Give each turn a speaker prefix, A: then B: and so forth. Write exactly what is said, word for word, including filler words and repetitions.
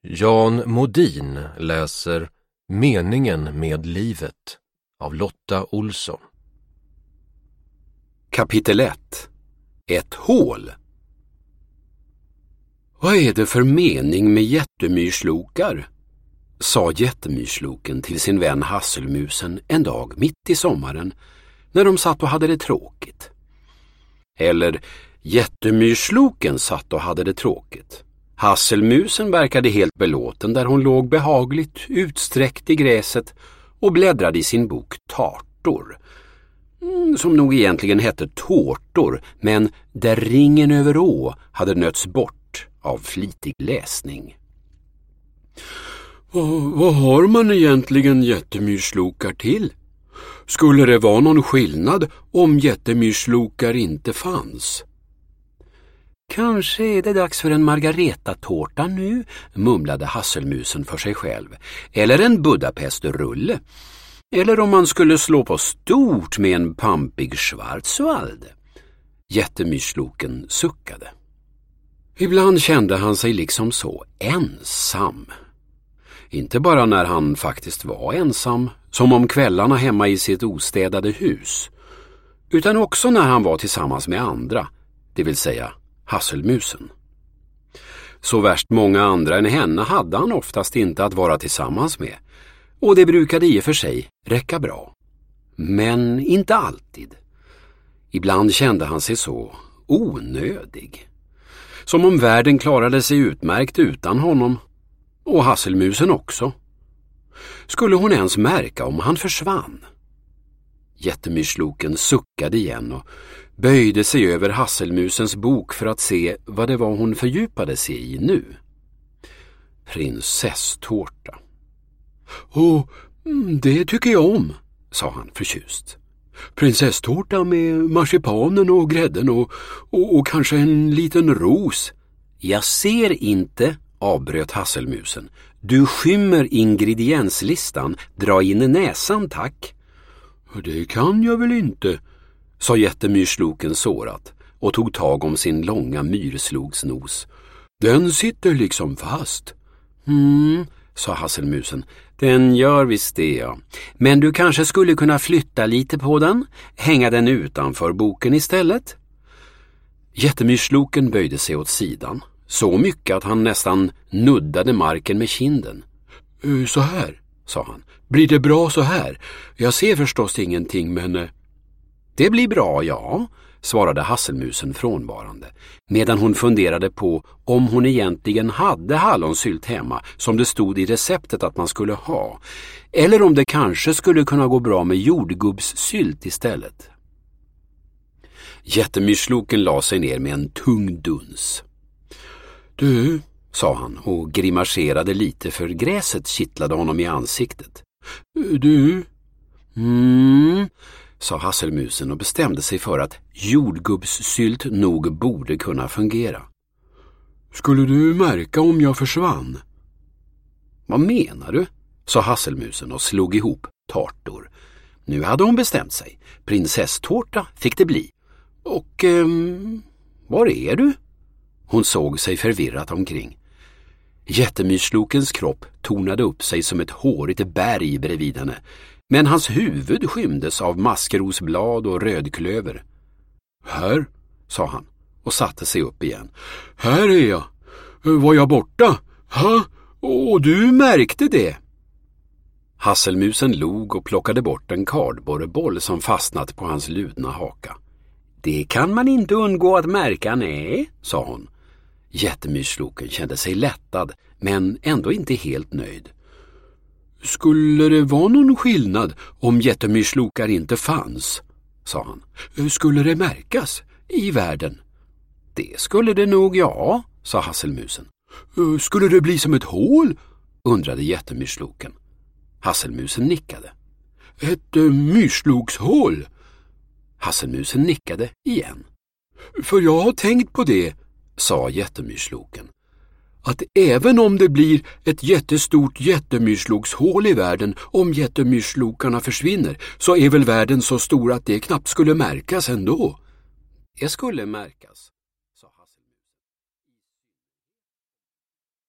A: Jan Modin läser Meningen med livet av Lotta Olsson.
B: Kapitel ett. Ett hål. Vad är det för mening med jättemyrslokar? Sa jättemyrsloken till sin vän Hasselmusen en dag mitt i sommaren när de satt och hade det tråkigt. Eller jättemyrsloken satt och hade det tråkigt. Hasselmusen verkade helt belåten där hon låg behagligt utsträckt i gräset och bläddrade i sin bok Tartor, som nog egentligen hette Tårtor, men där ringen över å hade nötts bort av flitig läsning. Vad, vad har man egentligen jättemyrslokar till? Skulle det vara någon skillnad om jättemyrslokar inte fanns? Kanske är det dags för en margaretatårta nu, mumlade Hasselmusen för sig själv. Eller en Budapestrulle. Eller om man skulle slå på stort med en pampig Schwarzwald. Jättemyrsloken suckade. Ibland kände han sig liksom så ensam. Inte bara när han faktiskt var ensam, som om kvällarna hemma i sitt ostädade hus, utan också när han var tillsammans med andra, det vill säga Hasselmusen. Så värst många andra än henne hade han oftast inte att vara tillsammans med, och det brukade i och för sig räcka bra. Men inte alltid. Ibland kände han sig så onödig. Som om världen klarade sig utmärkt utan honom. Och Hasselmusen också. Skulle hon ens märka om han försvann? Jättemyrsloken suckade igen och böjde sig över Hasselmusens bok för att se vad det var hon fördjupade sig i nu. Prinsesstårta. Åh, det tycker jag om, sa han förtjust. Prinsesstårta med marsipanen och grädden och, och, och kanske en liten ros. Jag ser inte, avbröt Hasselmusen. Du skymmer ingredienslistan. Dra in näsan, tack. Det kan jag väl inte, sa jättemyrsloken sårat och tog tag om sin långa myrslogsnos. Den sitter liksom fast. Mm, sa Hasselmusen. Den gör visst det, ja. Men du kanske skulle kunna flytta lite på den? Hänga den utanför boken istället? Jättemyrsloken böjde sig åt sidan. Så mycket att han nästan nuddade marken med kinden. Så här, sa han. Blir det bra så här? Jag ser förstås ingenting, men... Det blir bra, ja, svarade Hasselmusen frånvarande, medan hon funderade på om hon egentligen hade hallonsylt hemma, som det stod i receptet att man skulle ha, eller om det kanske skulle kunna gå bra med jordgubbssylt istället. Jättemyrsloken la sig ner med en tung duns. Du, sa han och grimaserade lite för gräset kittlade honom i ansiktet. Du? Mm, sa Hasselmusen och bestämde sig för att jordgubbssylt nog borde kunna fungera. Skulle du märka om jag försvann? Vad menar du? Sa Hasselmusen och slog ihop Tartor. Nu hade hon bestämt sig. Prinsesstårta fick det bli. Och, ehm, var är du? Hon såg sig förvirrat omkring. Jättemyrslokens kropp tornade upp sig som ett hårigt berg bredvid henne, men hans huvud skymdes av maskrosblad och rödklöver. Här, sa han och satte sig upp igen. Här är jag. Var jag borta? Ha? Och du märkte det? Hasselmusen log och plockade bort en kardborreboll som fastnat på hans ludna haka. Det kan man inte undgå att märka, nej, sa hon. Jättemyrsloken kände sig lättad, men ändå inte helt nöjd. Skulle det vara någon skillnad om jättemyrslokar inte fanns, sa han. Skulle det märkas i världen? Det skulle det nog, ja, sa Hasselmusen. Skulle det bli som ett hål? Undrade jättemyrsloken. Hasselmusen nickade. Ett uh, myrslokshål? Hasselmusen nickade igen. För jag har tänkt på det, sa jättemyrslokern, att även om det blir ett jättestort jättemyrslokshål i världen, om jättemyrslokarna försvinner, så är väl världen så stor att det knappt skulle märkas ändå. Det skulle märkas,